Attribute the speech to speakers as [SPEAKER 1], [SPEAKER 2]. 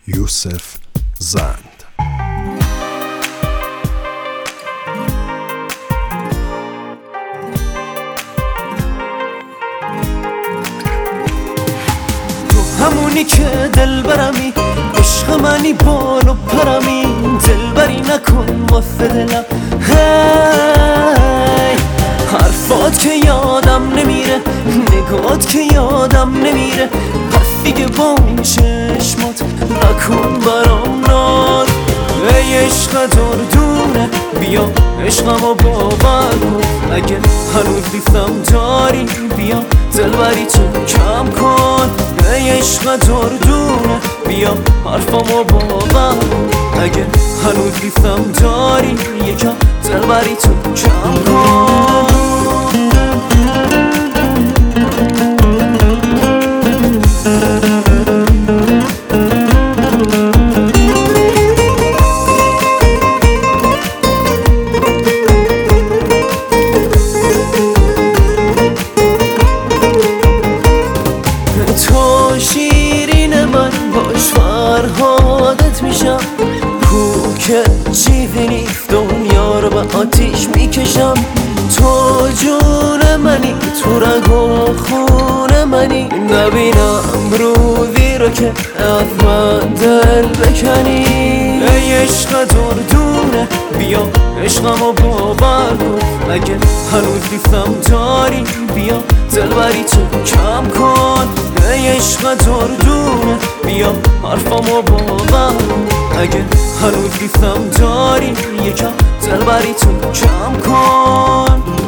[SPEAKER 1] یوسف زند.
[SPEAKER 2] تو همونی که دل برمی، عشق منی بال و پرمی، دل بری نکن واسه دلم. هی حرفات که یادم نمیره، نگات که یادم نمیره، پس دیگه با این چشمات نکن برام ناد. ای عشق دردونه بیا عشقمو باور کن، اگه هنوز لیستم داری بیا دلبری تو کم کن. ای عشق دردونه بیا حرفمو باور کن، اگه هنوز لیستم داری یکم دلبری تو کم کن. تو شیرین من باش فرهادت میشم، کو که چیزی نیست دنیا رو به آتیش میکشم. تو جون منی، تو رگ و خون منی، نبینم روزی رو که از من دل بکنی. ای عشق دردونه بیا عشقمو باور کن، اگه هنوز لیستم داری بیا دلبری تو کم کن. ای عشق دردونه بیا حرفمو باور کن، اگه هنوز لیستم داری یکم دلبری تو کم کن.